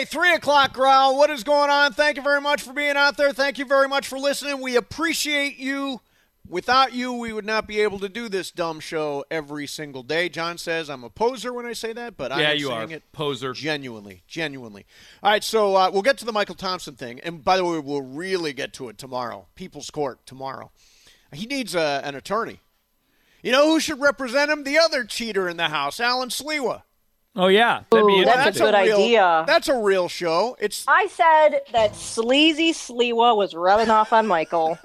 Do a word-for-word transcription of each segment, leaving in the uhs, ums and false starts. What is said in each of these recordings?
Hey, three o'clock growl. What is going on? Thank you very much for being out there. Thank you very much for listening. We appreciate you. Without you, we would not be able to do this dumb show every single day. John says I'm a poser when I say that, but yeah, I'm you saying are. it Poser. genuinely, genuinely. All right, so uh, we'll get to the Michael Thompson thing. And by the way, we'll really get to it tomorrow. People's Court tomorrow. He needs a, an attorney. You know who should represent him? The other cheater in the house, Alan Sliwa. Oh, yeah. That'd be Ooh, that's, that's a good a real, idea. That's a real show. It's I said that sleazy Sliwa was rubbing off on Michael.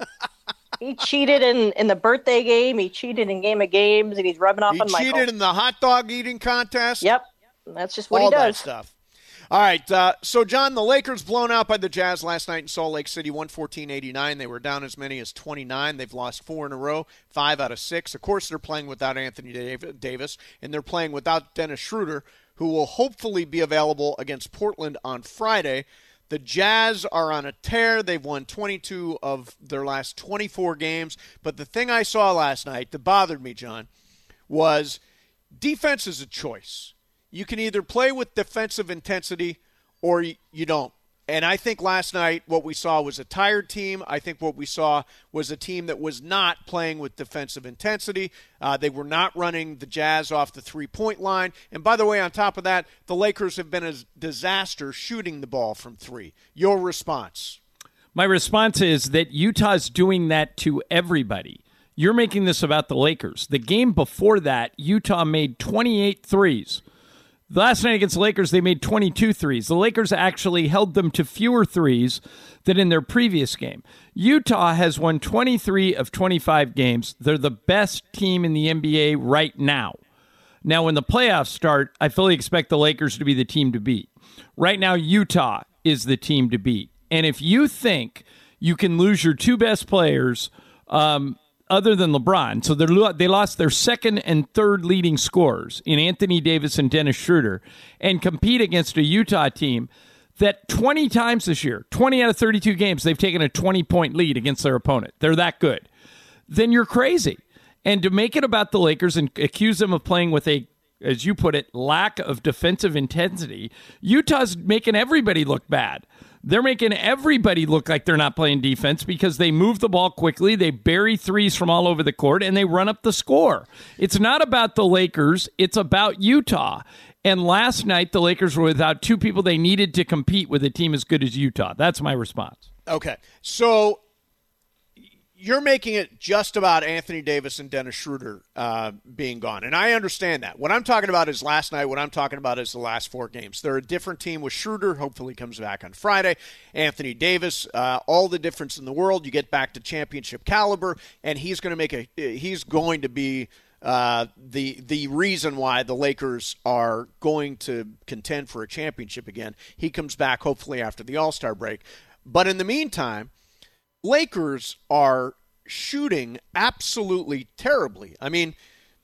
He cheated in, in the birthday game. He cheated in Game of Games, and he's rubbing off He on Michael. cheated in the hot dog eating contest. Yep. That's just what All he does. that stuff. All right. Uh, so, John, the Lakers blown out by the Jazz last night in Salt Lake City, one fourteen eighty-nine. They were down as many as twenty-nine. They've lost four in a row, five out of six. Of course, they're playing without Anthony Davis, and they're playing without Dennis Schroeder, who will hopefully be available against Portland on Friday. The Jazz are on a tear. They've won twenty-two of their last twenty-four games. But the thing I saw last night that bothered me, John, was defense is a choice. You can either play with defensive intensity or you don't. And I think last night what we saw was a tired team. I think what we saw was a team that was not playing with defensive intensity. Uh, they were not running the Jazz off the three-point line. And by the way, on top of that, the Lakers have been a disaster shooting the ball from three. Your response? My response is that Utah's doing that to everybody. You're making this about the Lakers. The game before that, Utah made twenty-eight threes. Last night against the Lakers, they made twenty-two threes. The Lakers actually held them to fewer threes than in their previous game. Utah has won twenty-three of twenty-five games. They're the best team in the N B A right now. Now, when the playoffs start, I fully expect the Lakers to be the team to beat. Right now, Utah is the team to beat. And if you think you can lose your two best players, um, other than LeBron, so they lost their second and third leading scorers in Anthony Davis and Dennis Schroeder, and compete against a Utah team that twenty times this year, twenty out of thirty-two games, they've taken a twenty-point lead against their opponent. They're that good. Then you're crazy. And to make it about the Lakers and accuse them of playing with a, as you put it, lack of defensive intensity, Utah's making everybody look bad. They're making everybody look like they're not playing defense because they move the ball quickly, they bury threes from all over the court, and they run up the score. It's not about the Lakers. It's about Utah. And last night, the Lakers were without two people they needed to compete with a team as good as Utah. That's my response. Okay. So you're making it just about Anthony Davis and Dennis Schroeder uh, being gone. And I understand that. What I'm talking about is last night. What I'm talking about is the last four games. They're a different team with Schroeder. Hopefully comes back on Friday. Anthony Davis, uh, all the difference in the world. You get back to championship caliber, and he's going to make a. He's going to be uh, the the reason why the Lakers are going to contend for a championship again. He comes back hopefully after the All-Star break. But in the meantime, Lakers are shooting absolutely terribly. I mean,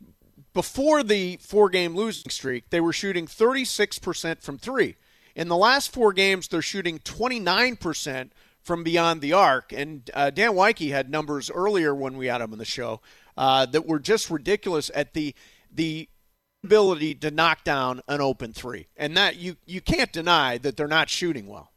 before the four-game losing streak, they were shooting thirty-six percent from three. In the last four games, they're shooting twenty-nine percent from beyond the arc. And uh, Dan Weike had numbers earlier when we had him on the show uh, that were just ridiculous at the the ability to knock down an open three. And that you, you can't deny that they're not shooting well.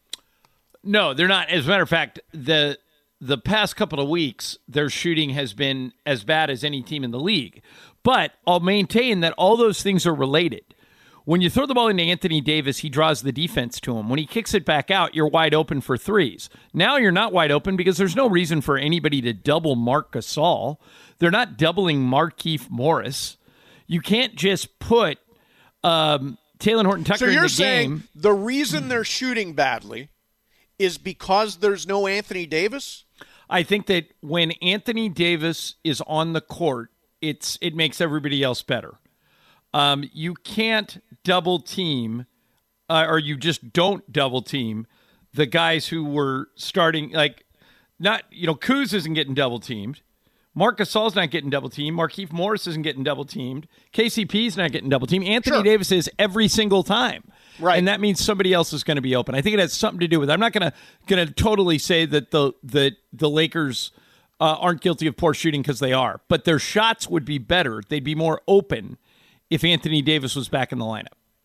No, they're not. As a matter of fact, the the past couple of weeks, their shooting has been as bad as any team in the league. But I'll maintain that all those things are related. When you throw the ball into Anthony Davis, he draws the defense to him. When he kicks it back out, you're wide open for threes. Now you're not wide open because there's no reason for anybody to double Marc Gasol. They're not doubling Markieff Morris. You can't just put um, Talen Horton-Tucker so in the you're game. saying the reason they're shooting badly is because there's no Anthony Davis? I think that when Anthony Davis is on the court, it's it makes everybody else better. Um, you can't double team, uh, or you just don't double team the guys who were starting. Like, not you know, Kuz isn't getting double teamed. Marc Gasol's not getting double teamed. Markieff Morris isn't getting double teamed. K C P's not getting double teamed. Anthony Sure. Davis is every single time. Right. And that means somebody else is going to be open. I think it has something to do with it. I'm not going to going to totally say that the the, the Lakers uh, aren't guilty of poor shooting because they are. But their shots would be better. They'd be more open if Anthony Davis was back in the lineup.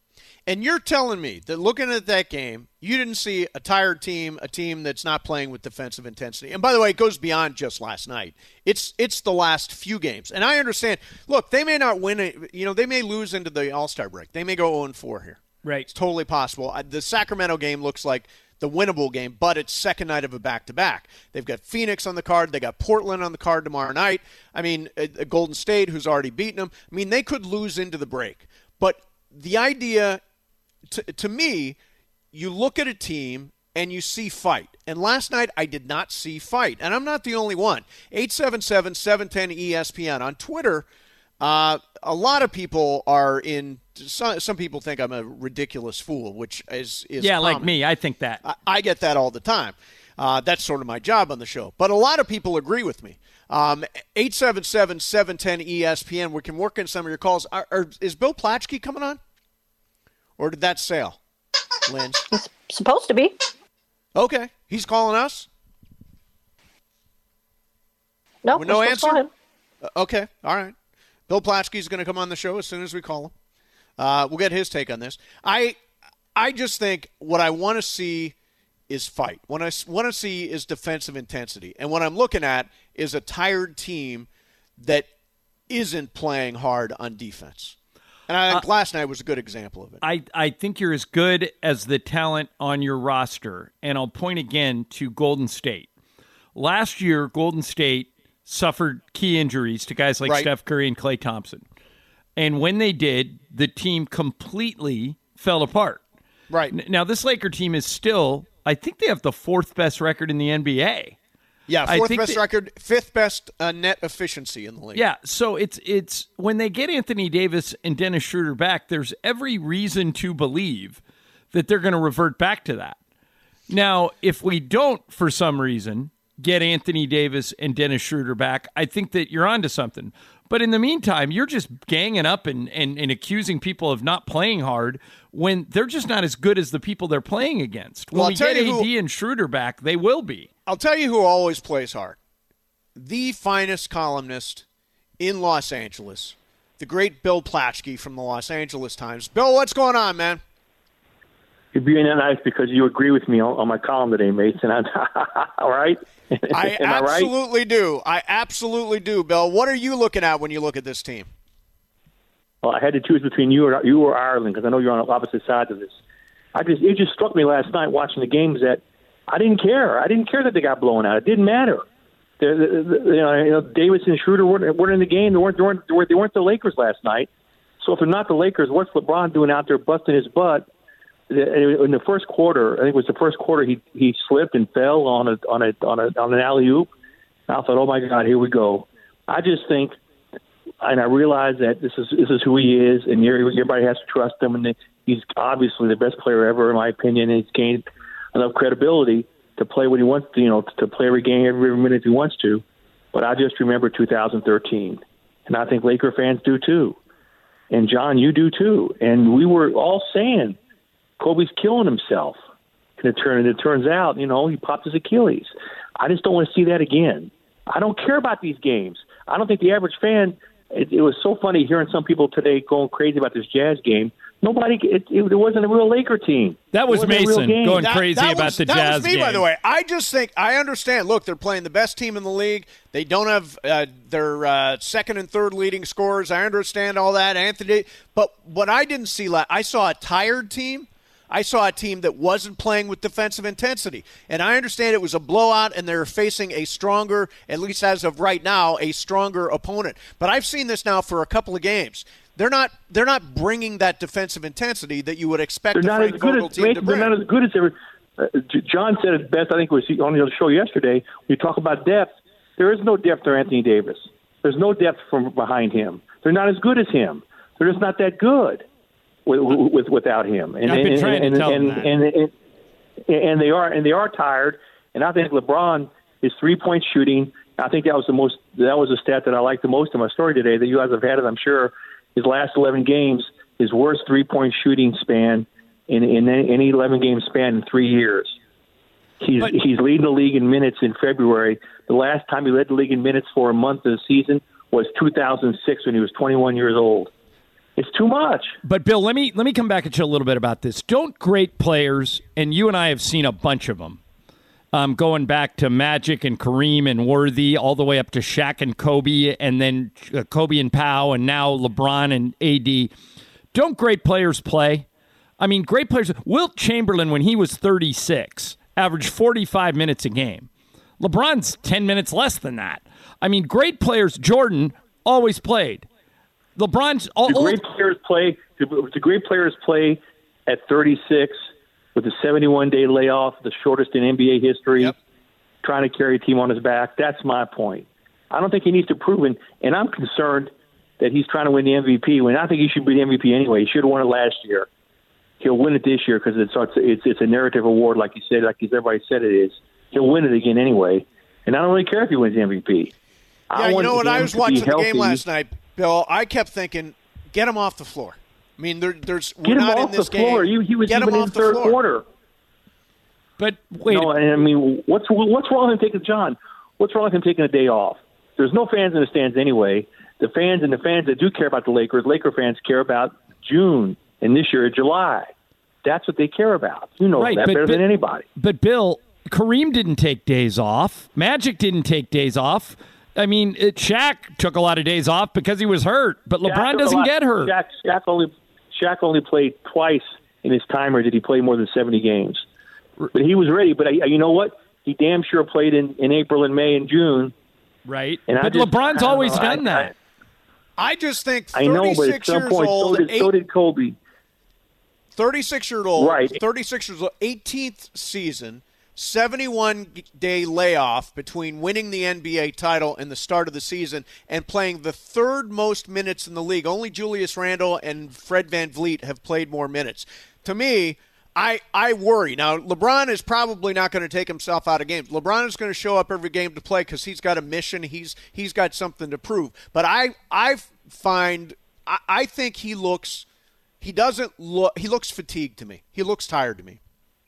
And you're telling me that looking at that game, you didn't see a tired team, a team that's not playing with defensive intensity. And by the way, it goes beyond just last night. It's it's the last few games. And I understand, look, they may not win it. You know, they may lose into the All-Star break. They may go oh and four here. Right. It's totally possible. The Sacramento game looks like the winnable game, but it's second night of a back-to-back. They've got Phoenix on the card. They got Portland on the card tomorrow night. I mean, uh, Golden State, who's already beaten them. I mean, they could lose into the break. But the idea, to, to me, you look at a team and you see fight. And last night I did not see fight. And I'm not the only one. eight seven seven, seven one zero, E S P N. On Twitter, uh, a lot of people are in – some, some people think I'm a ridiculous fool, which is, is Yeah, common. like me. I think that. I, I get that all the time. Uh, that's sort of my job on the show. But a lot of people agree with me. Um, eight seven seven, seven one zero, E S P N. We can work in some of your calls. Are, are, is Bill Plaschke coming on? Or did that sail, Lynn? He's supposed to be. Okay. He's calling us? No, With no we're supposed to call answer? him. Uh, okay. All right. Bill Plaschke's going to come on the show as soon as we call him. Uh, we'll get his take on this. I I just think what I want to see is fight. What I want to see is defensive intensity. And what I'm looking at is a tired team that isn't playing hard on defense. And I think uh, last night was a good example of it. I, I think you're as good as the talent on your roster. And I'll point again to Golden State. Last year, Golden State suffered key injuries to guys like right. Steph Curry and Klay Thompson. And when they did, the team completely fell apart. Right. Now, this Laker team is still, I think they have the fourth best record in the N B A. Yeah, fourth best that, record, fifth best uh, net efficiency in the league. Yeah, so it's it's when they get Anthony Davis and Dennis Schroeder back, there's every reason to believe that they're going to revert back to that. Now, if we don't, for some reason, get Anthony Davis and Dennis Schroeder back, I think that you're onto something. But in the meantime, you're just ganging up and, and, and accusing people of not playing hard when they're just not as good as the people they're playing against. When well, we get A D who, and Schroeder back, they will be. I'll tell you who always plays hard. The finest columnist in Los Angeles, the great Bill Plaschke from the Los Angeles Times. Bill, what's going on, man? You're being nice because you agree with me on, on my column today, Mason. All right? I Am absolutely I right? do. I absolutely do, Bill. What are you looking at when you look at this team? Well, I had to choose between you or you or Ireland because I know you're on the opposite sides of this. I just it just struck me last night watching the games that I didn't care. I didn't care that they got blown out. It didn't matter. The, the, the, you, know, you know, Davis and Schroeder weren't, weren't in the game. They weren't, they weren't they weren't the Lakers last night. So if they're not the Lakers, what's LeBron doing out there busting his butt? In the first quarter, I think it was the first quarter, he he slipped and fell on a on a on a on an alley oop. I thought, oh my God, here we go. I just think, and I realize that this is this is who he is, and everybody has to trust him, and he's obviously the best player ever, in my opinion. And he's gained enough credibility to play what he wants to, you know, to play every game, every minute he wants to. But I just remember two thousand thirteen, and I think Laker fans do too, and John, you do too, and we were all saying, Kobe's killing himself. And it, turn, and it turns out, you know, he popped his Achilles. I just don't want to see that again. I don't care about these games. I don't think the average fan, it, it was so funny hearing some people today going crazy about this Jazz game. Nobody, it, it, it wasn't a real Laker team. That was Mason going that, crazy that about was, the that Jazz was me, game. By the way, I just think, I understand, look, they're playing the best team in the league. They don't have uh, their uh, second and third leading scorers. I understand all that, Anthony. But what I didn't see, I saw a tired team. I saw a team that wasn't playing with defensive intensity. And I understand it was a blowout and they're facing a stronger, at least as of right now, a stronger opponent. But I've seen this now for a couple of games. They're not they're not bringing that defensive intensity that you would expect they're the not Frank as good Vogel as, team to bring. They're not as good as ever. Uh, John said it best, I think it was on the show yesterday. When you talk about depth, there is no depth for Anthony Davis. There's no depth from behind him. They're not as good as him. They're just not that good. With, with without him, and I've been and, trying and, to tell and, them and, and, and, and they are and they are tired. And I think LeBron, his three point shooting, I think that was the most that was the stat that I liked the most in my story today. That you guys have had it, I'm sure. His last eleven games, his worst three point shooting span in in any eleven game span in three years. He's but, he's leading the league in minutes in February. The last time he led the league in minutes for a month of the season was two thousand six when he was twenty-one years old. It's too much. But Bill, let me let me come back at you a little bit about this. Don't great players, and you and I have seen a bunch of them, um, going back to Magic and Kareem and Worthy, all the way up to Shaq and Kobe, and then uh, Kobe and Pau, and now LeBron and A D. Don't great players play? I mean, great players. Wilt Chamberlain, when he was thirty-six, averaged forty-five minutes a game. LeBron's ten minutes less than that. I mean, great players. Jordan always played. LeBron's all the great players play. The great players play at thirty-six with a seventy-one day layoff, the shortest in N B A history, yep. trying to carry a team on his back. That's my point. I don't think he needs to prove it, and I'm concerned that he's trying to win the M V P when I think he should be the M V P anyway. He should have won it last year. He'll win it this year because it's it's it's a narrative award, like you said, like everybody said it is. He'll win it again anyway, and I don't really care if he wins the M V P. Yeah, I you know what? I was watching the healthy. game last night, Bill. I kept thinking, get him off the floor. I mean, there, there's we're get him not off in this the floor. game. He, he was get even him in off the third the floor. quarter. But wait, no, I mean, what's what's wrong with him taking John? What's wrong with him taking a day off? There's no fans in the stands anyway. The fans and the fans that do care about the Lakers, Laker fans care about June and this year July. That's what they care about. You know right, that but, better but, than anybody. But Bill, Kareem didn't take days off. Magic didn't take days off. I mean, it, Shaq took a lot of days off because he was hurt, but Shaq LeBron doesn't get hurt. Shaq, Shaq only Shaq only played twice in his timer. Did he play more than seventy games? But he was ready. But I, you know what? He damn sure played in, in April and May and June. Right. And but just, LeBron's always know, done I, that. I just think I know, but at thirty-six some years point, old, so did, eight, so did Kobe. thirty-six year old, right. thirty-six years old, eighteenth season, seventy-one day layoff between winning the N B A title and the start of the season and playing the third most minutes in the league. Only Julius Randle and Fred VanVleet have played more minutes. To me, I, I worry. Now, LeBron is probably not going to take himself out of games. LeBron is going to show up every game to play because he's got a mission. He's he's got something to prove. But I I find I, I think he looks he doesn't look he looks fatigued to me. He looks tired to me.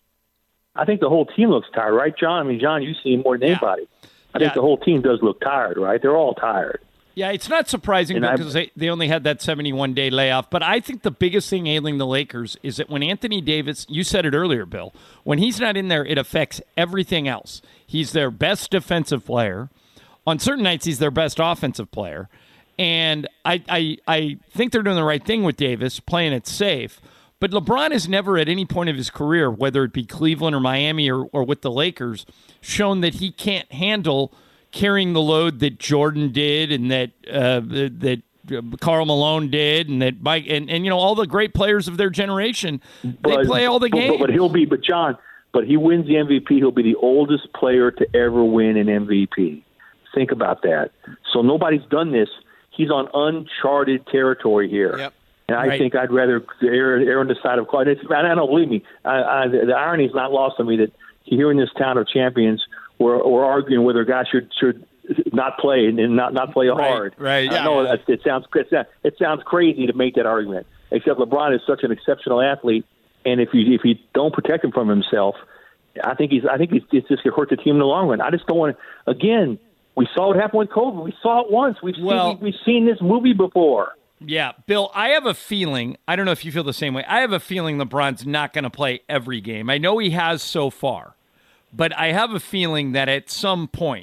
I think the whole team looks tired, right, John? I mean, John, you see him more than Yeah. anybody. I Yeah. think the whole team does look tired, right? They're all tired. Yeah, it's not surprising And because they, they only had that seventy-one day layoff. But I think the biggest thing ailing the Lakers is that when Anthony Davis, you said it earlier, Bill, when he's not in there, it affects everything else. He's their best defensive player. On certain nights, he's their best offensive player. And I, I, I think they're doing the right thing with Davis, playing it safe. But LeBron has never at any point of his career, whether it be Cleveland or Miami or, or with the Lakers, shown that he can't handle carrying the load that Jordan did and that uh, that Karl Malone did and that Mike and, and you know all the great players of their generation. They But- play all the but, games. But, but he'll be, but John, but he wins the M V P. He'll be the oldest player to ever win an M V P. Think about that. So nobody's done this. He's on uncharted territory here. Yep. And I Right. think I'd rather err, err on the side of caution. It's, I don't believe me. I, I, the, the irony is not lost on me that here in this town of champions, we're, we're arguing whether a guy should should not play and not not play hard. right, I yeah. know it, it sounds it sounds- it sounds crazy to make that argument. Except LeBron is such an exceptional athlete, and if you if you don't protect him from himself, I think he's I think it's, it's just going to hurt the team in the long run. I just don't want to. Again, we saw what happened with Kobe. We saw it once. We've Well- seen we've seen this movie before. Yeah, Bill, I have a feeling, I don't know if you feel the same way, I have a feeling LeBron's not going to play every game. I know he has so far, but I have a feeling that at some point,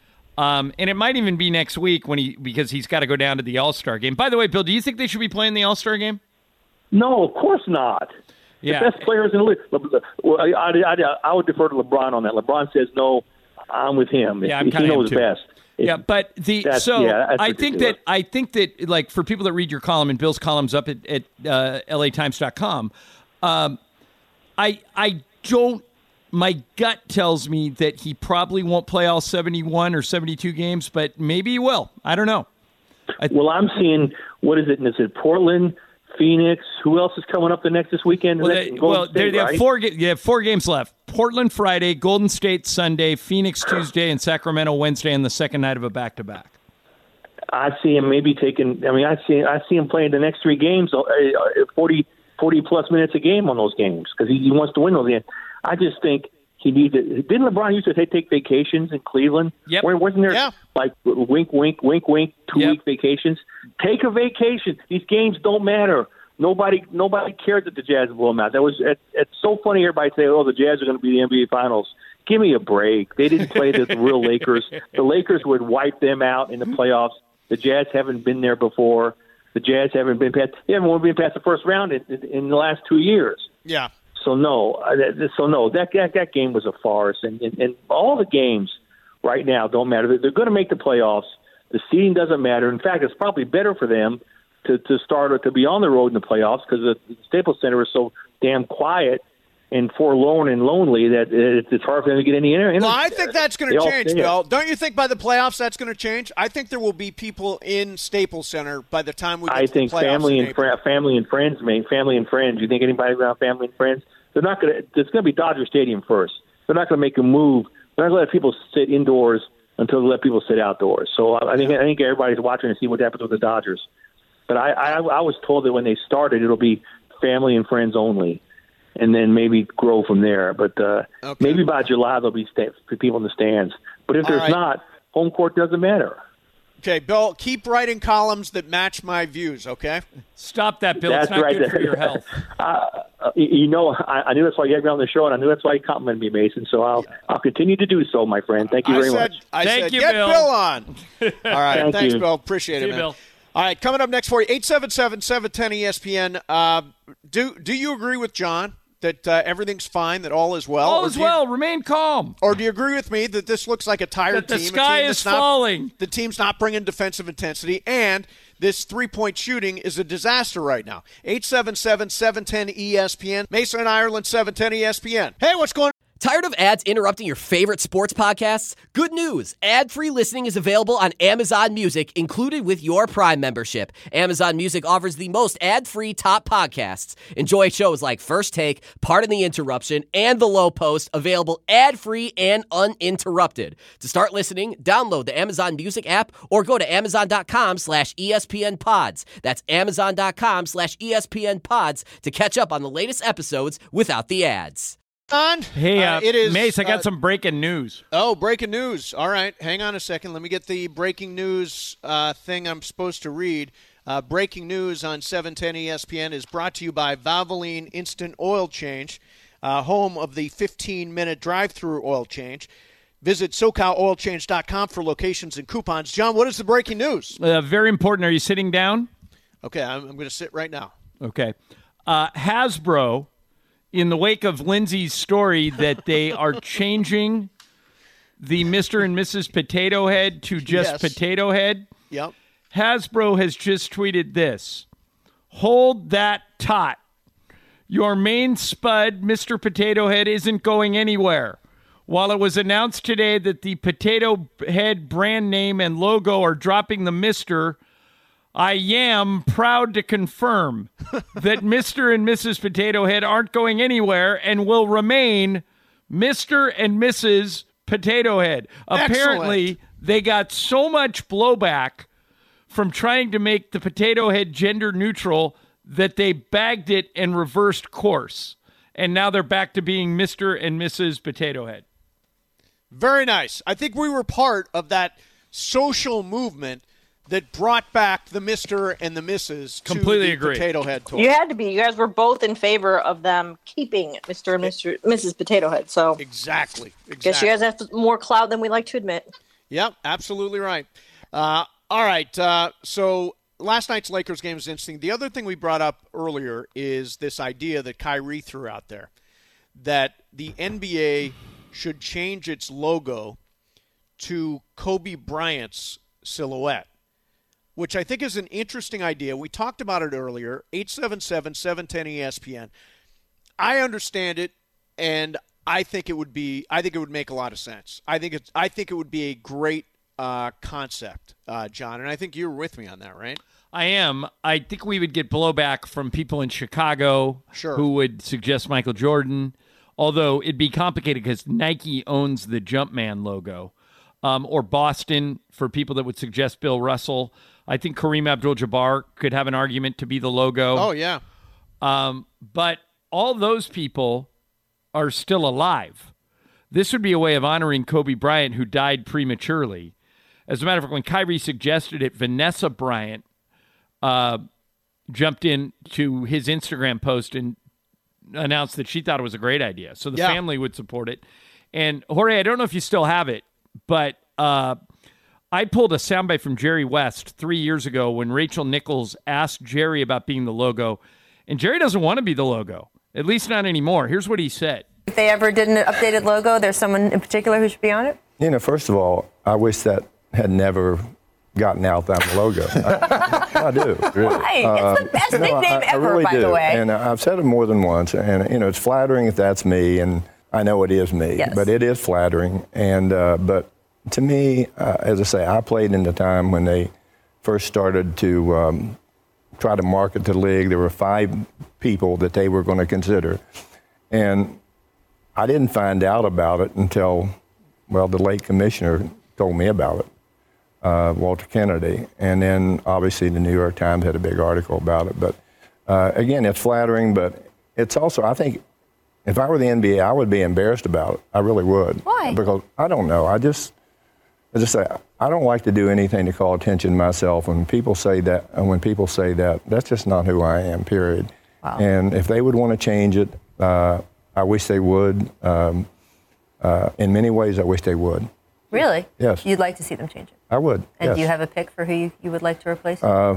um, and it might even be next week when he because he's got to go down to the All-Star game. By the way, Bill, do you think they should be playing the All-Star game? No, of course not. Yeah. The best players in the league. Le- Well, I, I, I, I would defer to LeBron on that. LeBron says no. I'm with him. Yeah, I'm he kinda him knows too. best. It- Yeah, but the That's- so yeah, that's I think ridiculous. that I think that like for people that read your column and Bill's columns up at, at uh, L A Times dot com, um, I I don't. My gut tells me that he probably won't play all seventy-one or seventy-two games, but maybe he will. I don't know. Well, I'm seeing what is it? Is it Portland, Phoenix? Who else is coming up the next this weekend? Well, The they, next- Golden well, State, they, they have right? four. ga- They have four games left. Portland Friday, Golden State Sunday, Phoenix Tuesday, and Sacramento Wednesday, and the second night of a back-to-back. I see him maybe taking. I mean, I see I see him playing the next three games, uh, forty, forty plus minutes a game on those games because he, he wants to win those games. I just think he needs it. Didn't LeBron used to take, take vacations in Cleveland? Yep. Where, wasn't there Yeah. like wink, wink, wink, wink, two Yep. week vacations? Take a vacation. These games don't matter. Nobody, nobody cared that the Jazz blew them out. That was it, it's so funny. Everybody say, "Oh, the Jazz are going to be the N B A Finals." Give me a break. They didn't play the real Lakers. The Lakers would wipe them out in the playoffs. The Jazz haven't been there before. The Jazz haven't been past. They haven't been past the first round in, in, in the last two years. Yeah. So no, uh, that- so no, that that, that game was a farce, and, and and all the games right now don't matter. They're, they're going to make the playoffs. The seeding doesn't matter. In fact, it's probably better for them to to start or to be on the road in the playoffs because the, the Staples Center is so damn quiet and forlorn and lonely that it's, it's hard for them to get any energy. Well, I think that's going They to all change, say it. Bill. Don't you think by the playoffs that's going to change? I think there will be people in Staples Center by the time we get I to think the playoffs family in and April. fr- family and friends, man. Family and friends. You think anybody around family and friends? They're not going to. It's going to be Dodger Stadium first. They're not going to make a move. They're not going to let people sit indoors until they let people sit outdoors. So I, I think I think everybody's watching to see what happens with the Dodgers. But I, I I was told that when they started, it'll be family and friends only, and then maybe grow from there. But uh, Okay. maybe by July there'll be sta- people in the stands. But if All there's right. not, home court doesn't matter. Okay, Bill, keep writing columns that match my views, okay? Stop that, Bill. That's it's not right. good for your health. uh, you know, I, I knew that's why you had me on the show, and I knew that's why you complimented me, Mason. So I'll I'll continue to do so, my friend. Thank you I very said, much. I Thank said, you, get Bill. Bill on. All right, Thank thanks, you. Bill. Appreciate See it, you, man. Bill. All right, coming up next for you, eight seven seven, seven one zero, E S P N. Uh, do, do you agree with John that uh, everything's fine, that all is well? All Or is do you- well. Remain calm. Or do you agree with me that this looks like a tired That the team? a sky team is that's not- falling. The team's not bringing defensive intensity, and this three-point shooting is a disaster right now. eight seven seven, seven one zero, E S P N. Mason and Ireland, seven ten E S P N. Hey, what's going on? Tired of ads interrupting your favorite sports podcasts? Good news. Ad-free listening is available on Amazon Music, included with your Prime membership. Amazon Music offers the most ad-free top podcasts. Enjoy shows like First Take, Pardon the Interruption, and The Low Post, available ad-free and uninterrupted. To start listening, download the Amazon Music app or go to amazon.com slash ESPN pods. That's amazon.com slash ESPN pods to catch up on the latest episodes without the ads. On? Hey, uh, it is Mace, I got uh, some breaking news. Oh, breaking news. All right, hang on a second. Let me get the breaking news uh, thing I'm supposed to read. Uh, breaking news on seven ten E S P N is brought to you by Valvoline Instant Oil Change, uh, home of the fifteen-minute drive-through oil change. Visit so cal oil change dot com for locations and coupons. John, what is the breaking news? Uh, very important. Are you sitting down? Okay, I'm, I'm going to sit right now. Okay. Uh, Hasbro, in the wake of Lindsay's story that they are changing the Mister and Missus Potato Head to just Yes. Potato Head, Yep. Hasbro has just tweeted this. Hold that tot. Your main spud, Mister Potato Head, isn't going anywhere. While it was announced today that the Potato Head brand name and logo are dropping the Mister, I am proud to confirm that Mister and Missus Potato Head aren't going anywhere and will remain Mister and Missus Potato Head. Apparently, Excellent. they got so much blowback from trying to make the Potato Head gender neutral that they bagged it and reversed course. And now they're back to being Mister and Missus Potato Head. Very nice. I think we were part of that social movement that brought back the Mister and the Missus to Completely the agree. Potato Head toy. You had to be. You guys were both in favor of them keeping Mister and Mister Missus Potato Head. So Exactly. Exactly. guess you guys have more clout than we like to admit. Yep, absolutely right. Uh, all right. Uh, so last night's Lakers game was interesting. The other thing we brought up earlier is this idea that Kyrie threw out there, that the N B A should change its logo to Kobe Bryant's silhouette, which I think is an interesting idea. We talked about it earlier, eight seven seven, seven one zero, E S P N. I understand it, and I think it would be. I think it would make a lot of sense. I think it's. I think it would be a great uh, concept, uh, John, and I think you were with me on that, right? I am. I think we would get blowback from people in Chicago Sure. who would suggest Michael Jordan, although it'd be complicated because Nike owns the Jumpman logo, um, or Boston for people that would suggest Bill Russell. I think Kareem Abdul-Jabbar could have an argument to be the logo. Oh yeah, Um, but all those people are still alive. This would be a way of honoring Kobe Bryant, who died prematurely. As a matter of fact, when Kyrie suggested it, Vanessa Bryant uh, jumped in to his Instagram post and announced that she thought it was a great idea. So the yeah. family would support it. And Jorge, I don't know if you still have it, but uh, I pulled a soundbite from Jerry West three years ago when Rachel Nichols asked Jerry about being the logo. And Jerry doesn't want to be the logo, at least not anymore. Here's what he said. If they ever did an updated logo, there's someone in particular who should be on it? You know, first of all, I wish that had never gotten out that logo. I, I do, really. Right. Uh, it's the best nickname no, I, ever, I really by do. the way. And I've said it more than once. And, you know, it's flattering if that's me, and I know it is me. Yes. But it is flattering. And uh, But to me, uh, as I say, I played in the time when they first started to um, try to market the league. There were five people that they were going to consider. And I didn't find out about it until, well, the late commissioner told me about it. Uh, Walter Kennedy, and then obviously the New York Times had a big article about it. But uh, again, it's flattering, but it's also, I think, if I were the N B A, I would be embarrassed about it. I really would. Why? Because I don't know. I just, as I say, I don't like to do anything to call attention to myself. When people say that, and when people say that, that's just not who I am. Period. Wow. And if they would want to change it, uh, I wish they would. Um, uh, in many ways, I wish they would. Really? Yes. You'd like to see them change it? I would. And yes. do you have a pick for who you, you would like to replace it? Um,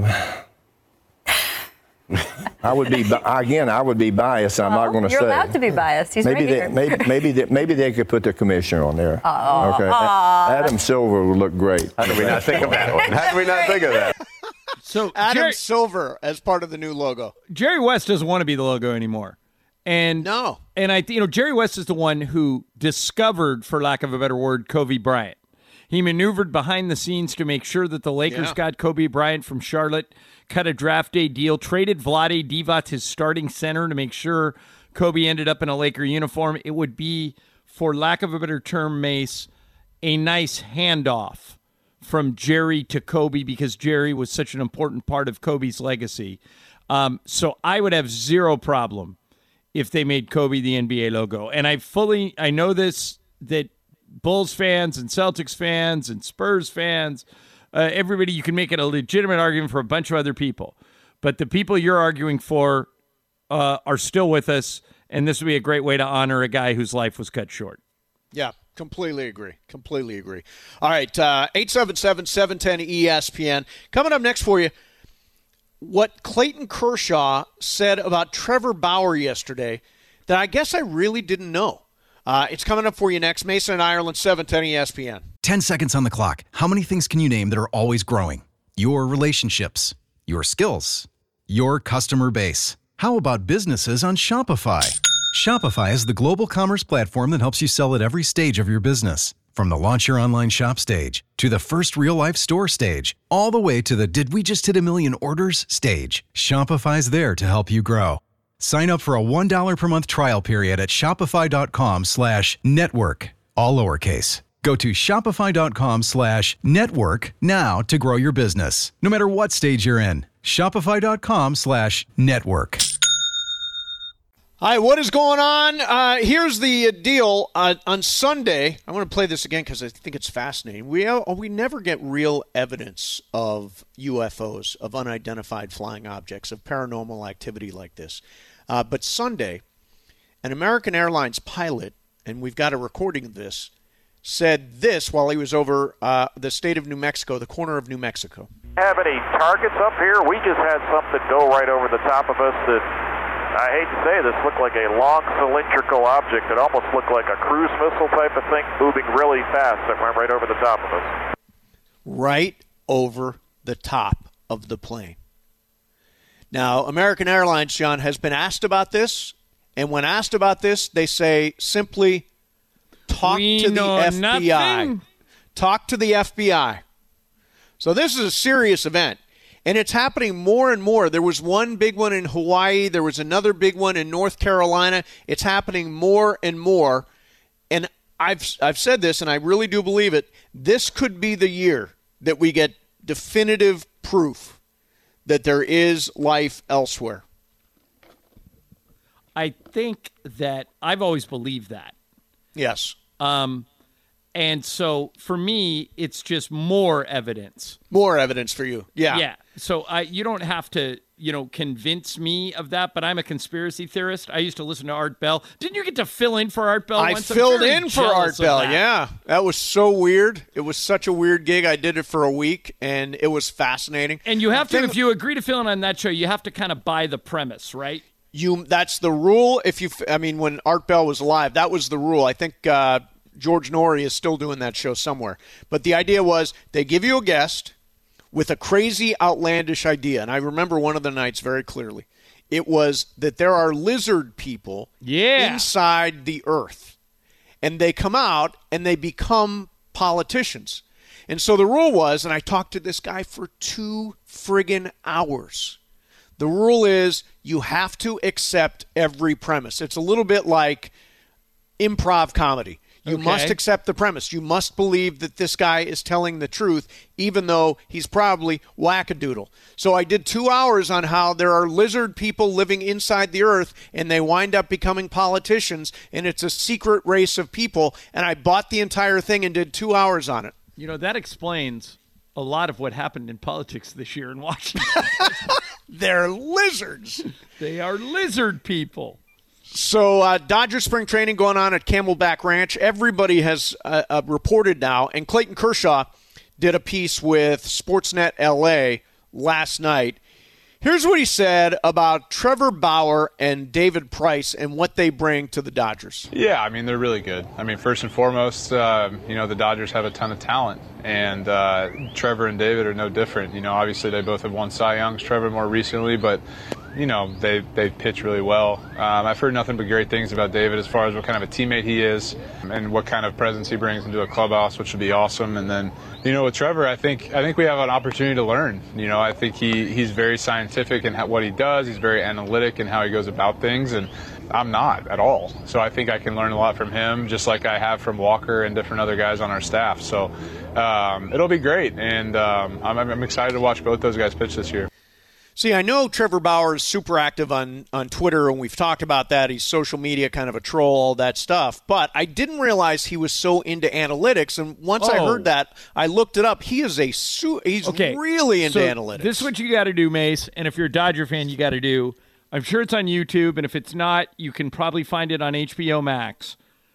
I would be, again, I would be biased. I'm well, not going to say. You're allowed to be biased. He's maybe right they, here. maybe, maybe, they, maybe they could put the commissioner on there. Oh, okay. oh. Adam Silver would look great. How did we not think of that one? How did we not think of that? So Adam Jerry, Silver as part of the new logo. Jerry West doesn't want to be the logo anymore. And No. And I, you know, Jerry West is the one who discovered, for lack of a better word, Kobe Bryant. He maneuvered behind the scenes to make sure that the Lakers Yeah. got Kobe Bryant from Charlotte, cut a draft day deal, traded Vlade Divac, his starting center, to make sure Kobe ended up in a Laker uniform. It would be, for lack of a better term, Mace, a nice handoff from Jerry to Kobe, because Jerry was such an important part of Kobe's legacy. Um, so I would have zero problem if they made Kobe the N B A logo. And I fully, I know this, that Bulls fans and Celtics fans and Spurs fans, uh, everybody, you can make it a legitimate argument for a bunch of other people. But the people you're arguing for uh, are still with us, and this would be a great way to honor a guy whose life was cut short. Yeah, completely agree. Completely agree. All right, uh, eight seven seven, seven one zero, E S P N. Coming up next for you, what Clayton Kershaw said about Trevor Bauer yesterday that I guess I really didn't know. Uh, it's coming up for you next. Mason and Ireland, seven ten E S P N. Ten seconds on the clock. How many things can you name that are always growing? Your relationships, your skills, your customer base. How about businesses on Shopify? Shopify is the global commerce platform that helps you sell at every stage of your business. From the launch your online shop stage, to the first real-life store stage, all the way to the did we just hit a million orders stage. Shopify's there to help you grow. Sign up for a one dollar per month trial period at shopify.com slash network, all lowercase. Go to shopify.com slash network now to grow your business, no matter what stage you're in. Shopify.com slash network. Hi, what is going on? Uh, here's the deal. Uh, on Sunday, I want to play this again because I think it's fascinating. We uh, we never get real evidence of U F Os, of unidentified flying objects, of paranormal activity like this. Uh, but Sunday, an American Airlines pilot, and we've got a recording of this, said this while he was over uh, the state of New Mexico, the corner of New Mexico. Have any targets up here? We just had something go right over the top of us that, I hate to say this, looked like a long cylindrical object that almost looked like a cruise missile type of thing moving really fast that went right over the top of us. Right over the top of the plane. Now, American Airlines, John, has been asked about this, and when asked about this, they say simply, talk We to the know F B I. nothing. Talk to the F B I. So this is a serious event. And it's happening more and more. There was one big one in Hawaii. There was another big one in North Carolina. It's happening more and more. And I've I've said this, and I really do believe it. This could be the year that we get definitive proof that there is life elsewhere. I think that I've always believed that. Yes. Um, and so for me, it's just more evidence. More evidence for you. Yeah. Yeah. So I, you don't have to, you know, convince me of that, but I'm a conspiracy theorist. I used to listen to Art Bell. Didn't you get to fill in for Art Bell I once? filled in for Art Bell, that. yeah. That was so weird. It was such a weird gig. I did it for a week, and it was fascinating. And you have to, Thing- if you agree to fill in on that show, you have to kind of buy the premise, right? You That's the rule. If you, I mean, when Art Bell was alive, that was the rule. I think uh, George Norrie is still doing that show somewhere. But the idea was they give you a guest with a crazy, outlandish idea. And I remember one of the nights very clearly. It was that there are lizard people yeah. inside the earth. And they come out and they become politicians. And so the rule was, and I talked to this guy for two friggin' hours. The rule is you have to accept every premise. It's a little bit like improv comedy. You Okay. must accept the premise. You must believe that this guy is telling the truth, even though he's probably wackadoodle. So I did two hours on how there are lizard people living inside the earth, and they wind up becoming politicians, and it's a secret race of people. And I bought the entire thing and did two hours on it. You know, that explains a lot of what happened in politics this year in Washington. They're lizards. They are lizard people. So uh, Dodger spring training going on at Camelback Ranch. Everybody has uh, uh, reported now, and Clayton Kershaw did a piece with Sportsnet L A last night. Here's what he said about Trevor Bauer and David Price and what they bring to the Dodgers. Yeah, I mean, they're really good. I mean, first and foremost, uh, you know, the Dodgers have a ton of talent, and uh, Trevor and David are no different. You know, obviously they both have won Cy Youngs, Trevor more recently, but you know, they they pitch really well. Um, I've heard nothing but great things about David as far as what kind of a teammate he is and what kind of presence he brings into a clubhouse, which would be awesome. And then, you know, with Trevor, I think I think we have an opportunity to learn. You know, I think he, he's very scientific in how, what he does. He's very analytic in how he goes about things, and I'm not at all. So I think I can learn a lot from him, just like I have from Walker and different other guys on our staff. So um, it'll be great, and um, I'm, I'm excited to watch both those guys pitch this year. See, I know Trevor Bauer is super active on, on Twitter, and we've talked about that. He's social media, kind of a troll, all that stuff. But I didn't realize he was so into analytics. And once oh. I heard that, I looked it up. He is a su- he's okay. really into so analytics. This is what you got to do, Mace. And if you're a Dodger fan, you got to do. I'm sure it's on YouTube, and if it's not, you can probably find it on H B O Max.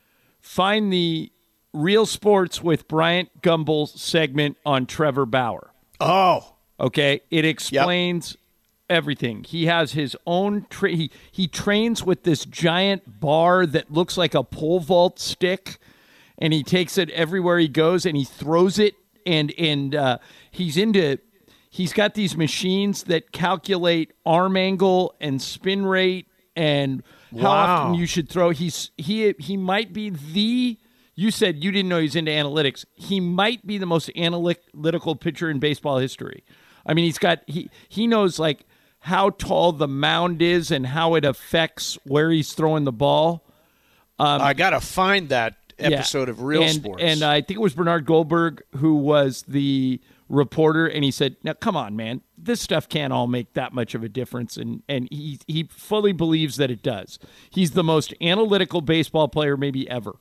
Find the Real Sports with Bryant Gumbel segment on Trevor Bauer. Oh. Okay. It explains... Yep. Everything. He has his own tra- he, he trains with this giant bar that looks like a pole vault stick, and he takes it everywhere he goes and he throws it, and and uh, he's into he's got these machines that calculate arm angle and spin rate and how wow. often you should throw. He's he he might be the you said you didn't know he's into analytics. He might be the most analytical pitcher in baseball history. I mean, he's got he he knows like how tall the mound is and how it affects where he's throwing the ball. Um, I got to find that episode yeah. of Real and, Sports. And I think it was Bernard Goldberg who was the reporter, and he said, now, come on, man. This stuff can't all make that much of a difference, and, and he, he fully believes that it does. He's the most analytical baseball player maybe ever.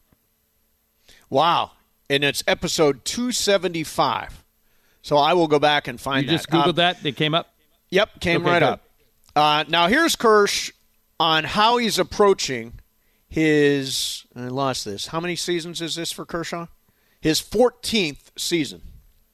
Wow. And it's episode two seventy-five. So I will go back and find you that. You just Googled um, that? They came up? Yep, came okay, right good. up. Uh, now here's Kirsch on how he's approaching his, I lost this. How many seasons is this for Kershaw? His fourteenth season.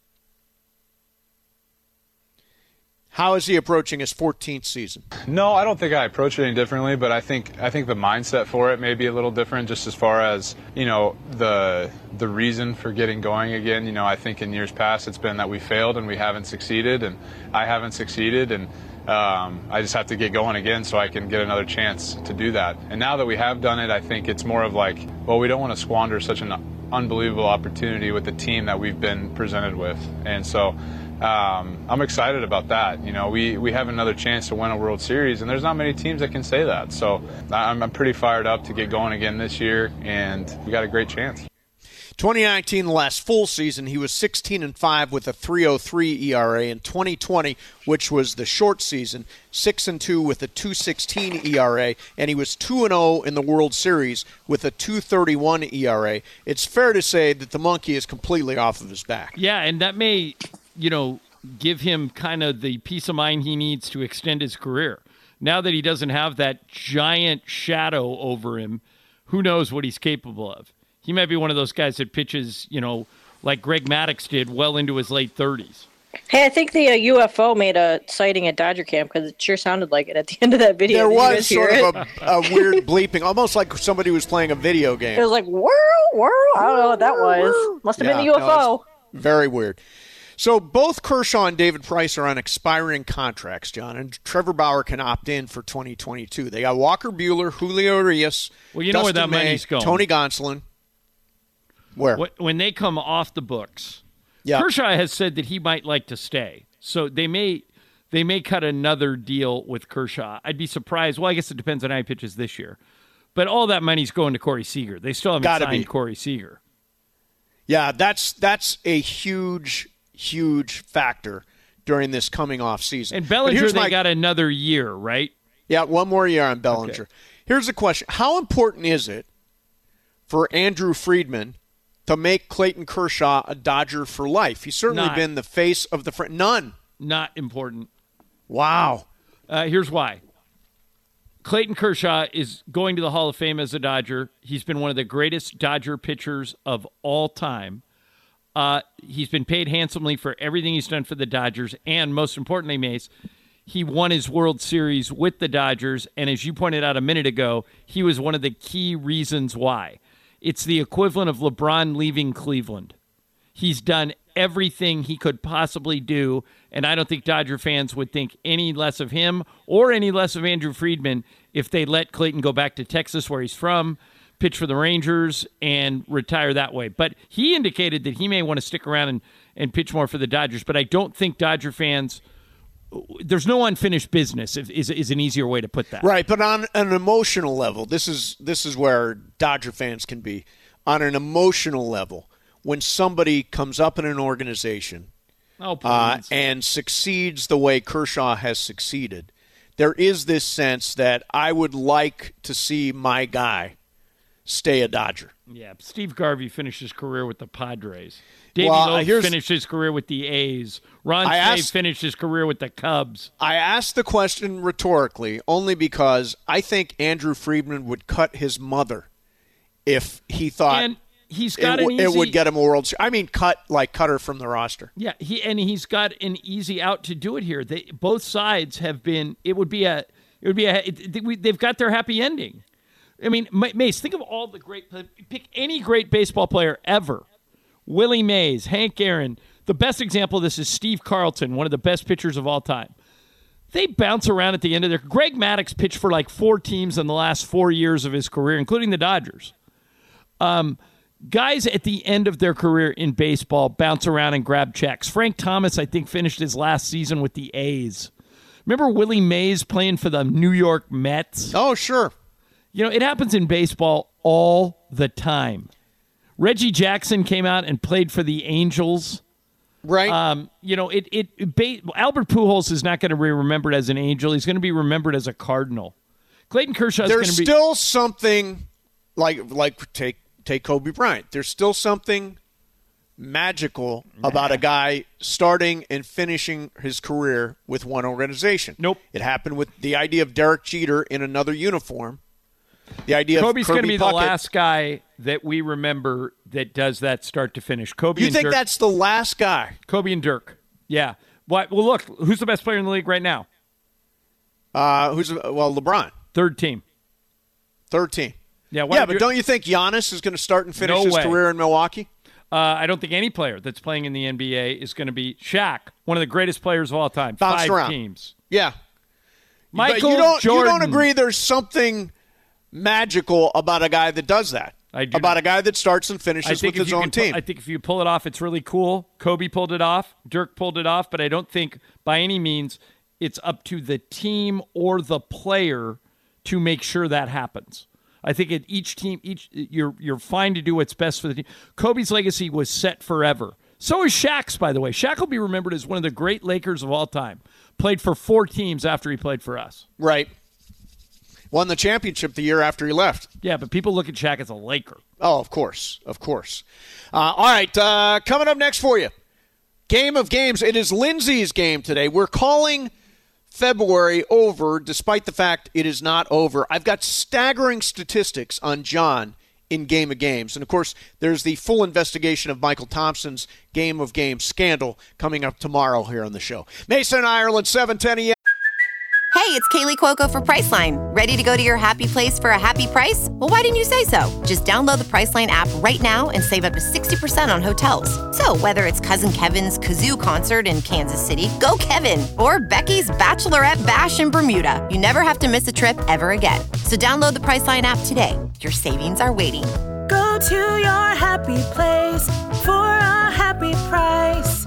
How is he approaching his fourteenth season? No, I don't think I approach it any differently, but I think I think the mindset for it may be a little different, just as far as, you know, the the reason for getting going again. You know, I think in years past it's been that we failed and we haven't succeeded, and I haven't succeeded, and um, I just have to get going again so I can get another chance to do that. And now that we have done it, I think it's more of like, well, we don't want to squander such an unbelievable opportunity with the team that we've been presented with, and so. Um, I'm excited about that. You know, we, we have another chance to win a World Series, and there's not many teams that can say that. So I'm, I'm pretty fired up to get going again this year, and we got a great chance. twenty nineteen, the last full season, he was sixteen and five with a three oh three E R A. In twenty twenty, which was the short season, six and two with a two sixteen E R A, and he was two and oh in the World Series with a two thirty-one E R A. It's fair to say that the monkey is completely off of his back. Yeah, and that may, you know, give him kind of the peace of mind he needs to extend his career. Now that he doesn't have that giant shadow over him, who knows what he's capable of. He might be one of those guys that pitches, you know, like Greg Maddux did well into his late thirties. Hey, I think the uh, U F O made a sighting at Dodger camp because it sure sounded like it at the end of that video. There Did you was guys sort hear of it? a, a weird bleeping, almost like somebody was playing a video game. It was like, whirl, whirl. I don't know what that was. Must have Yeah, been the U F O. no, it's very weird. So both Kershaw and David Price are on expiring contracts, John, and Trevor Bauer can opt in for twenty twenty-two. They got Walker Buehler, Julio Urias, Well, you know Dustin where that May, money's going. Tony Gonsolin. Where? When they come off the books, Yeah. Kershaw has said that he might like to stay. So they may they may cut another deal with Kershaw. I'd be surprised. Well, I guess it depends on how he pitches this year. But all that money's going to Corey Seager. They still haven't Gotta signed be. Corey Seager. Yeah, that's that's a huge, huge factor during this coming off season. And But Bellinger, here's they my- got another year, right? Yeah, one more year on Bellinger. Okay. Here's the question. How important is it for Andrew Friedman to make Clayton Kershaw a Dodger for life? He's certainly Not. been the face of the fr- none. Not important. Wow. Uh, here's why. Clayton Kershaw is going to the Hall of Fame as a Dodger. He's been one of the greatest Dodger pitchers of all time. Uh, he's been paid handsomely for everything he's done for the Dodgers. And most importantly, Mace, he won his World Series with the Dodgers. And as you pointed out a minute ago, he was one of the key reasons why. It's the equivalent of LeBron leaving Cleveland. He's done everything he could possibly do, and I don't think Dodger fans would think any less of him or any less of Andrew Friedman if they let Clayton go back to Texas, where he's from, pitch for the Rangers, and retire that way. But he indicated that he may want to stick around and, and pitch more for the Dodgers, but I don't think Dodger fans – there's no unfinished business is, is, is an easier way to put that. Right, but on an emotional level, this is this is where Dodger fans can be. On an emotional level, when somebody comes up in an organization oh, uh, and succeeds the way Kershaw has succeeded, there is this sense that I would like to see my guy stay a Dodger. Yeah, Steve Garvey finished his career with the Padres. Davey Well, Lowe here's- finished his career with the A's. Ron I Shea asked- finished his career with the Cubs. I asked the question rhetorically only because I think Andrew Friedman would cut his mother if he thought And he's it, got an w- easy, it would get him a World Series. I mean, cut like cut her from the roster. Yeah, he and he's got an easy out to do it here. They both sides have been. It would be a. It would be a. It, they- we- they've got their happy ending. I mean, Ma- Mace, think of all the great. Pick any great baseball player ever. Willie Mays, Hank Aaron. The best example of this is Steve Carlton, one of the best pitchers of all time. They bounce around at the end of their. Greg Maddux pitched for like four teams in the last four years of his career, including the Dodgers. Um, guys at the end of their career in baseball bounce around and grab checks. Frank Thomas, I think, finished his last season with the A's. Remember Willie Mays playing for the New York Mets? Oh, sure. You know, it happens in baseball all the time. Reggie Jackson came out and played for the Angels. Right. Um, you know, it it, it ba- Albert Pujols is not going to be remembered as an Angel. He's going to be remembered as a Cardinal. Clayton Kershaw is going There's to be still something like like take take Kobe Bryant. There's still something magical nah. about a guy starting and finishing his career with one organization. Nope. It happened with the idea of Derek Jeter in another uniform. The idea Kobe's of going to be Puckett. the last guy that we remember that does that start to finish. Kobe You and think Dirk, that's the last guy? Kobe and Dirk. Yeah. Why, well, look, who's the best player in the league right now? Uh, who's well, LeBron. Third team. Third team. Yeah, why yeah, but don't you think Giannis is going to start and finish No his way. career in Milwaukee? Uh, I don't think any player that's playing in the N B A is going to be Shaq, one of the greatest players of all time. Bounced Five around. teams. Yeah. Michael but you don't, Jordan. You don't agree there's something magical about a guy that does that? I do about not. a guy that starts and I finishes think with if his you own can pull- team. I think if you pull it off, it's really cool. Kobe pulled it off. Dirk pulled it off. But I don't think by any means it's up to the team or the player to make sure that happens. I think at each team, each you're you're fine to do what's best for the team. Kobe's legacy was set forever. So is Shaq's, by the way. Shaq will be remembered as one of the great Lakers of all time. Played for four teams after he played for us. Right. Won the championship the year after he left. Yeah, but people look at Shaq as a Laker. Oh, of course. Of course. Uh, all right, uh, coming up next for you. Game of games. It is Lindsay's game today. We're calling February over, despite the fact it is not over. I've got staggering statistics on John in Game of Games. And, of course, there's the full investigation of Michael Thompson's Game of Games scandal coming up tomorrow here on the show. Mason, Ireland, seven ten a.m. Hey, it's Kaylee Cuoco for Priceline. Ready to go to your happy place for a happy price? Well, why didn't you say so? Just download the Priceline app right now and save up to sixty percent on hotels. So whether it's Cousin Kevin's Kazoo Concert in Kansas City, go Kevin, or Becky's Bachelorette Bash in Bermuda, you never have to miss a trip ever again. So download the Priceline app today. Your savings are waiting. Go to your happy place for a happy price.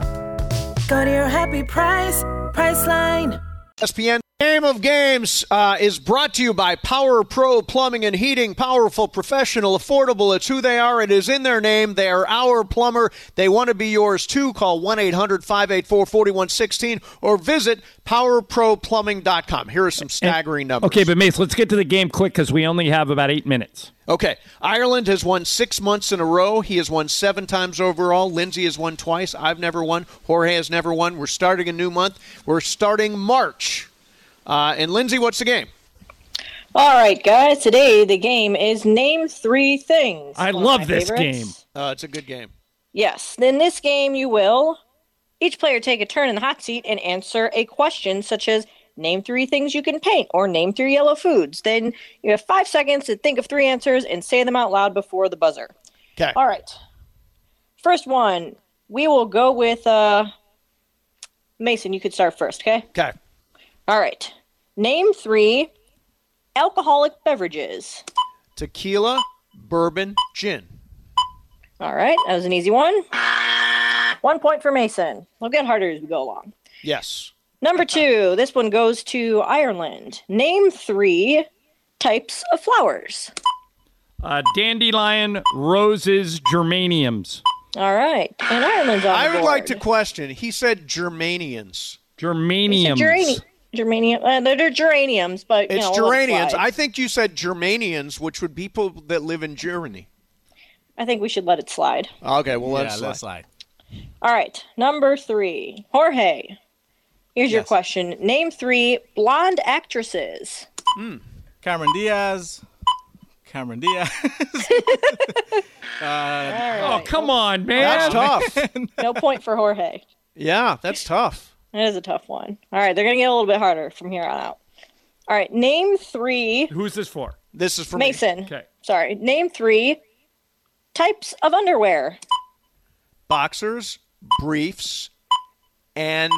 Go to your happy price, Priceline. E S P N Game of Games uh, is brought to you by Power Pro Plumbing and Heating. Powerful, professional, affordable. It's who they are. It is in their name. They are our plumber. They want to be yours, too. Call one eight hundred five eight four four one one six or visit power pro plumbing dot com. Here are some staggering numbers. Okay, but Mace, let's get to the game quick because we only have about eight minutes. Okay. Ireland has won six months in a row. He has won seven times overall. Lindsay has won twice. I've never won. Jorge has never won. We're starting a new month. We're starting March. Uh, and Lindsay, what's the game? All right, guys. Today the game is Name Three Things. I One love of my this favorites. game. Uh, it's a good game. Yes. In this game, you will each player take a turn in the hot seat and answer a question such as name three things you can paint or name three yellow foods. Then you have five seconds to think of three answers and say them out loud before the buzzer. Okay. All right. First one, we will go with uh, Mason. You could start first, okay? Okay. All right. Name three alcoholic beverages. Tequila, bourbon, gin. All right. That was an easy one. One point for Mason. We'll get harder as we go along. Yes. Number two. This one goes to Ireland. Name three types of flowers. Uh, dandelion, roses, geraniums. All right. And Ireland's on I the would board. like to question. He said germanians. Germaniums. Gerani- geranium. Uh, they're, they're geraniums, but you It's know, we'll let it geranians. slide. I think you said Germanians, which would be people that live in Germany. I think we should let it slide. Okay, we'll let yeah, it slide. let's slide. All right. Number three. Jorge. Here's your Yes. question. Name three blonde actresses. Mm. Cameron Diaz. Cameron Diaz. uh, Oh, come on, man. That's tough. No point for Jorge. Yeah, that's tough. That is a tough one. All right, they're going to get a little bit harder from here on out. All right, name three. Who's this for? This is for me. Mason. Okay. Sorry. Name three types of underwear. Boxers, briefs, and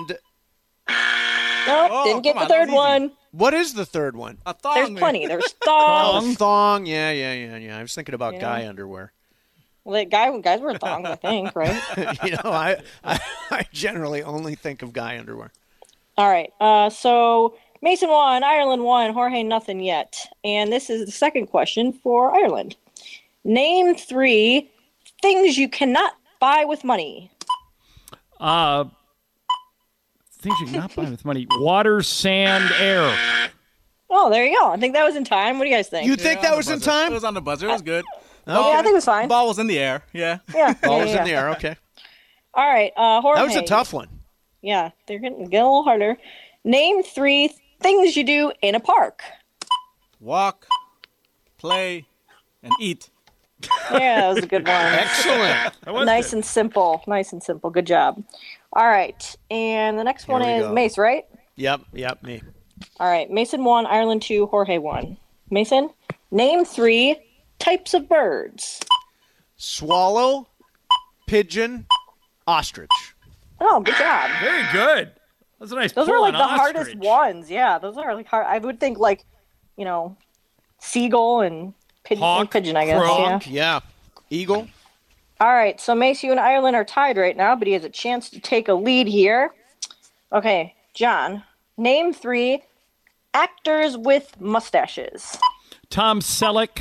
Nope, Oh, didn't get come the on, third that's easy. one. what is the third one? a thong. There's plenty. There's thongs. Oh, thong. Yeah, yeah, yeah, yeah. I was thinking about Yeah. guy underwear. Well, the guy, guys wear thongs, I think, right? you know, I, I I generally only think of guy underwear. All right. Uh, so Mason won, Ireland won, Jorge nothing yet. And this is the second question for Ireland. Name three things you cannot buy with money. Uh, things you cannot buy with money. Water, sand, air. Oh, there you go. I think that was in time. What do you guys think? You think Yeah, that on was the in buzzer. time? It was on the buzzer. It was good. Yeah, I think it was fine. Ball was in the air. Yeah. Yeah. Ball yeah, was yeah. in the air. Okay. All right. Uh, Jorge. That was a tough one. Yeah, they're getting get a little harder. Name three things you do in a park. Walk, play, and eat. Yeah, that was a good one. Excellent. That was Nice good. and simple. Nice and simple. Good job. All right. And the next Here one we is go. Mace, right? Yep, yep, me. All right. Mason won, Ireland two, Jorge won. Mason, name three types of birds. Swallow, pigeon, ostrich. Oh, good job. Very good. That's a nice Those pull are like on the ostrich. hardest ones. Yeah, those are like hard. I would think like, you know, seagull and pigeon, Hawk, pigeon I guess. Yeah. Hawk, yeah. Eagle. All right, so Mace, you and Ireland are tied right now, but he has a chance to take a lead here. Okay, John, name three actors with mustaches. Tom Selleck,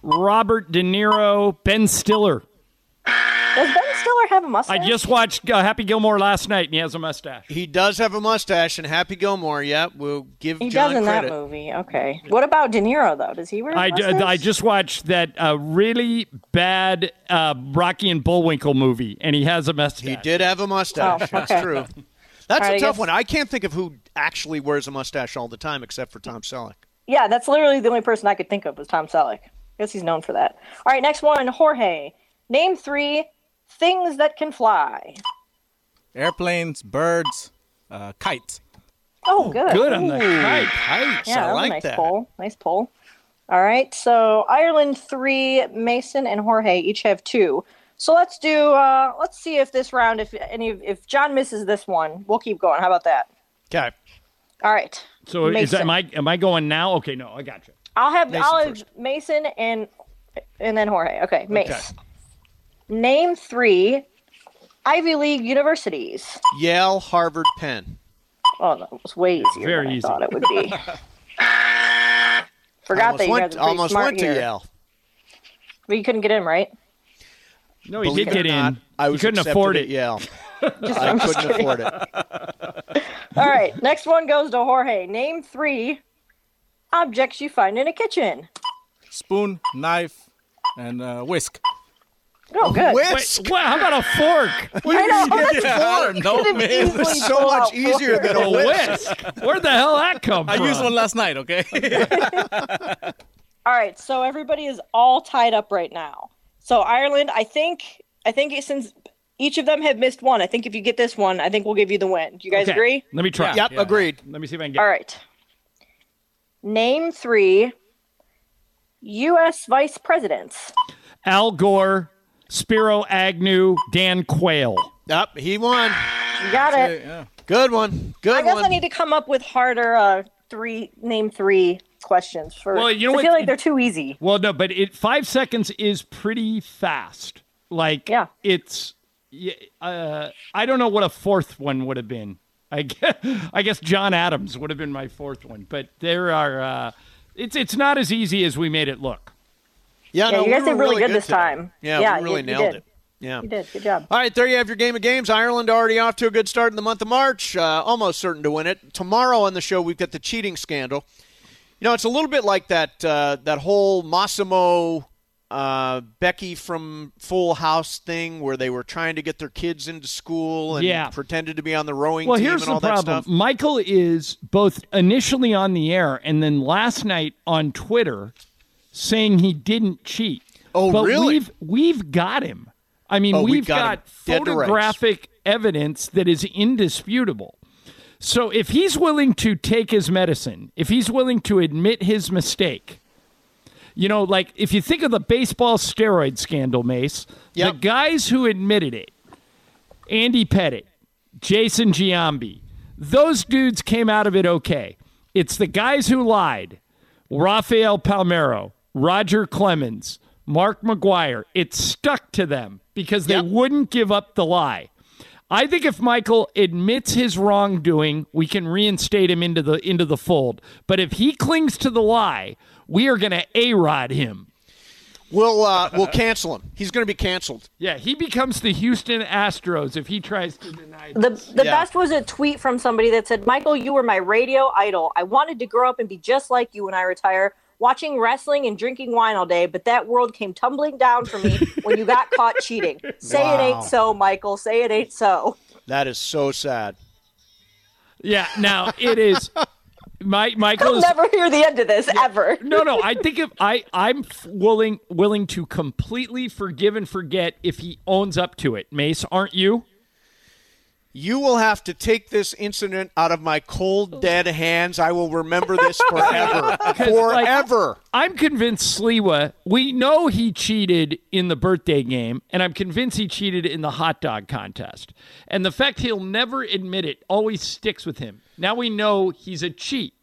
Robert De Niro, Ben Stiller. Does Ben Stiller have a mustache? I just watched uh, Happy Gilmore last night, and he has a mustache. He does have a mustache, and Happy Gilmore, yeah, we'll give He John does in credit. that movie. Okay. What about De Niro, though? Does he wear a I, mustache? I just watched that uh, really bad uh, Rocky and Bullwinkle movie, and he has a mustache. He did have a mustache. Oh, That's okay. true. That's All right, a I tough guess- one. I can't think of who actually wears a mustache all the time except for Tom Selleck. Yeah, that's literally the only person I could think of was Tom Selleck. I guess he's known for that. All right, next one, Jorge. Name three things that can fly. Airplanes, birds, uh, kites. Oh, good. Good on the Ooh. kite. Kites, Yeah, I that was a like nice that. pull. Nice pull. All right, so Ireland three, Mason and Jorge each have two. So let's do. Uh, let's see if this round, if any, if John misses this one, we'll keep going. How about that? Okay. All right. So is Mason. that, am I am I going now? Okay, no, I got you. I'll have Mason I'll first. have Mason and and then Jorge. Okay, Mace. Okay. Name three Ivy League universities. Yale, Harvard, Penn. Oh, that was way easier Very than I easy. thought it would be. Forgot almost that you went, guys are pretty almost smart went to here. Yale. But you couldn't get in, right? No, he Believe did it or get not, in. I He was couldn't accepted afford at it. Yale. Just- I I'm just couldn't kidding. afford it. All right, next one goes to Jorge. Name three objects you find in a kitchen. Spoon, knife, and uh, whisk. Oh, good. Whisk. Wait, what, how about a fork? I know. Yeah, no, Could've man. easily It's so pulled much out easier fork. than a A whisk. whisk. Where'd the hell that come I from? used one last night, okay? All right, so everybody is all tied up right now. So Ireland, I think, I think it, since each of them have missed one, I think if you get this one, I think we'll give you the win. Do you guys Okay, agree? Let me try. Yep, agreed. Let me see if I can get All right. Name three U S vice presidents. Al Gore, Spiro Agnew, Dan Quayle. Yep, he won. You got it. Yeah. Good one. Good I guess one. I need to come up with harder uh, three name three questions for. Well, you know I what? feel like they're too easy. Well, no, but it five seconds is pretty fast. Like, Yeah. it's. yeah, Uh, I don't know what a fourth one would have been. I guess, I guess John Adams would have been my fourth one, but there are. Uh, it's it's not as easy as we made it look. Yeah, Yeah, no, you guys we did were really good good this today. time. Yeah, Yeah, we really you- you nailed did. it. Yeah. You did. Good job. All right, there you have your game of games. Ireland already off to a good start in the month of March, uh, almost certain to win it. Tomorrow on the show, we've got the cheating scandal. You know, it's a little bit like that uh, that whole Massimo uh, Becky from Full House thing where they were trying to get their kids into school and Yeah. pretended to be on the rowing Well, team here's and the all that problem. stuff. Michael is both initially on the air and then last night on Twitter saying he didn't cheat. Oh, but really? We've we've got him. I mean, Oh, we've we've got got, him dead to rights. photographic evidence that is indisputable. So if he's willing to take his medicine, if he's willing to admit his mistake, you know, like if you think of the baseball steroid scandal, Mace, Yep. the guys who admitted it, Andy Pettit, Jason Giambi, those dudes came out of it okay. It's the guys who lied, Rafael Palmeiro, Roger Clemens, Mark McGuire. It stuck to them because they Yep. wouldn't give up the lie. I think if Michael admits his wrongdoing, we can reinstate him into the into the fold. But if he clings to the lie, we are going to A-Rod him. We'll, uh, we'll cancel him. He's going to be canceled. Yeah, he becomes the Houston Astros if he tries to deny The this. the Yeah. best was a tweet from somebody that said, "Michael, you were my radio idol. I wanted to grow up and be just like you when I retire, watching wrestling and drinking wine all day, but that world came tumbling down for me when you got caught cheating. Say it Wow. ain't so, Michael. Say it ain't so." That is so sad. Yeah, now it is. My, Michael I'll is never hear the end of this ever. no, no. I think if I, I'm f- willing, willing to completely forgive and forget if he owns up to it. Mace, aren't you? You will have to take this incident out of my cold, dead hands. I will remember this forever. Forever. Like, I'm convinced Sliwa, we know he cheated in the birthday game, and I'm convinced he cheated in the hot dog contest. And the fact he'll never admit it always sticks with him. Now we know he's a cheat.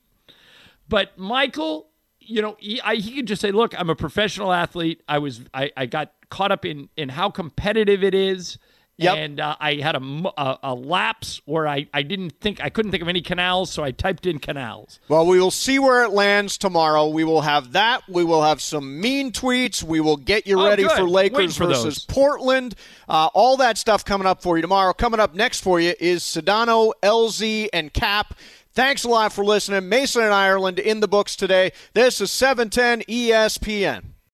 But Michael, you know, he, I, he could just say, look, I'm a professional athlete. I was, I, I got caught up in, in how competitive it is. Yep. And uh, I had a, a, a lapse where I, I didn't think, I couldn't think of any canals, so I typed in canals. Well, we will see where it lands tomorrow. We will have that. We will have some mean tweets. We will get you Oh, ready good. for Lakers for versus those. Portland. Uh, all that stuff coming up for you tomorrow. Coming up next for you is Sedano, L Z, and Cap. Thanks a lot for listening. Mason and Ireland in the books today. This is seven ten E S P N.